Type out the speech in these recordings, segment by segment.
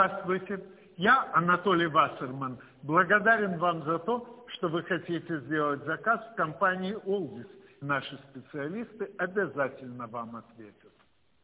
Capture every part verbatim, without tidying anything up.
Здравствуйте, я Анатолий Вассерман. Благодарен вам за то, что вы хотите сделать заказ в компании «Олдис». Наши специалисты обязательно вам ответят.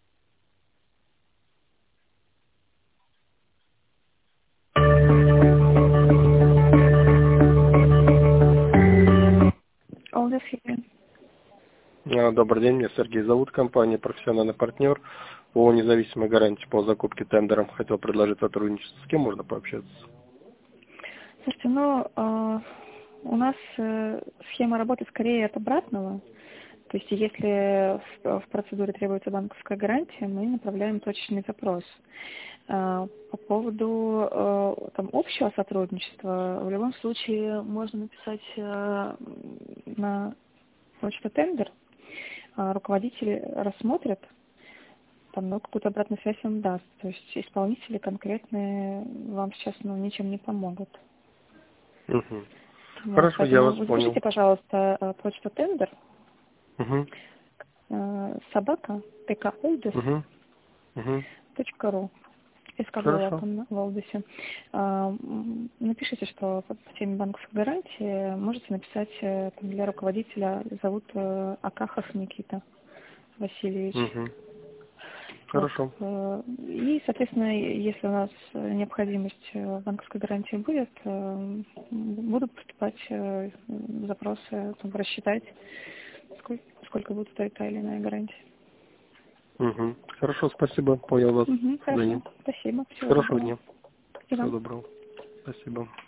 Олдис. Добрый день, меня Сергей зовут, компания «Профессиональный партнер» по независимой гарантии по закупке тендером. Хотел предложить сотрудничество. С кем можно пообщаться? Слушайте, ну, э, у нас э, схема работы скорее от обратного. То есть если в, в процедуре требуется банковская гарантия, мы направляем точечный запрос. Э, по поводу э, там, общего сотрудничества, в любом случае можно написать э, на почту тендер, э, руководители рассмотрят, там, ну, какую-то обратную связь он даст. То есть исполнители конкретные вам сейчас ну, ничем не помогут. Угу. Вот, Хорошо, я вас вы понял. запишите, пожалуйста, почту тендер, Угу. собака, тколдис Угу. Угу. точка ру. СК Хорошо. там в Олдисе. Напишите, что по теме банковской гарантии можете написать там, для руководителя, зовут Акахов Никита Васильевич. Угу. Вот. Хорошо. И, соответственно, если у нас необходимость в банковской гарантии будет, будут поступать запросы, там, рассчитать, сколько, сколько будет стоить та или иная гарантия. Угу. Хорошо, спасибо. Понял вас. Угу, хорошо. Спасибо. Всего Хорошего доброго. дня. И Всего вам. доброго. Спасибо.